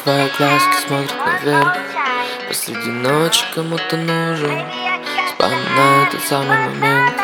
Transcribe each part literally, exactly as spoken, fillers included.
Твои глазки смотрят наверх, посреди ночи кому-то нужен. Вспоминаю тот самый момент.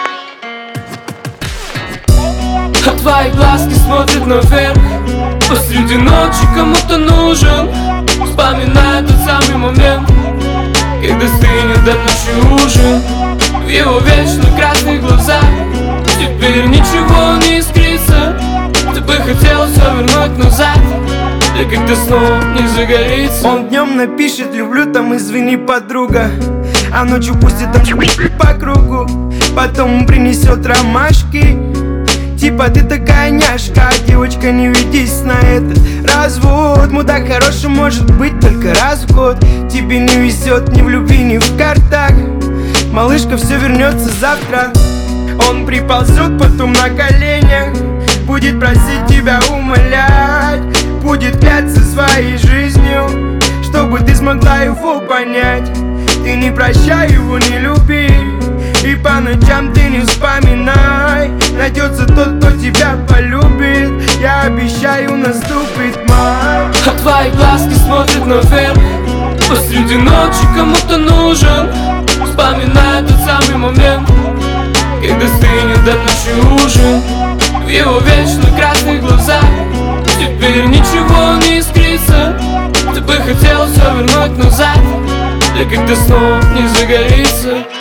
А твои глазки смотрят наверх, посреди ночи кому-то нужен. Вспоминаю тот самый момент, когда стынет до ночи ужин. В его вечно красных глазах теперь ничего не искрится. Ты бы хотел все вернуть назад, да как-то снова не загорится. Он днем напишет: люблю, там извини, подруга, а ночью пустит там по кругу. Потом принесет ромашки, типа ты такая няшка. Девочка, не ведись на этот развод. Мудак хороший может быть только раз в год. Тебе не везет ни в любви, ни в картах. Малышка, все вернется завтра. Он приползет потом на коленях, будет просить тебя, умолять, будет кляться своей жизнью, чтобы ты смогла его понять. Ты не прощай его, не люби, и по ночам ты не вспоминай. Найдется тот, кто тебя полюбит, я обещаю, наступит май. А твои глазки смотрят наверх, посреди ночи кому-то нужен. Вспоминаю тот самый момент, когда стынет до ночи ужин. В его вечно красных глазах теперь ничего не искрится. Ты бы хотел все вернуть назад, да как-то снова не загорится.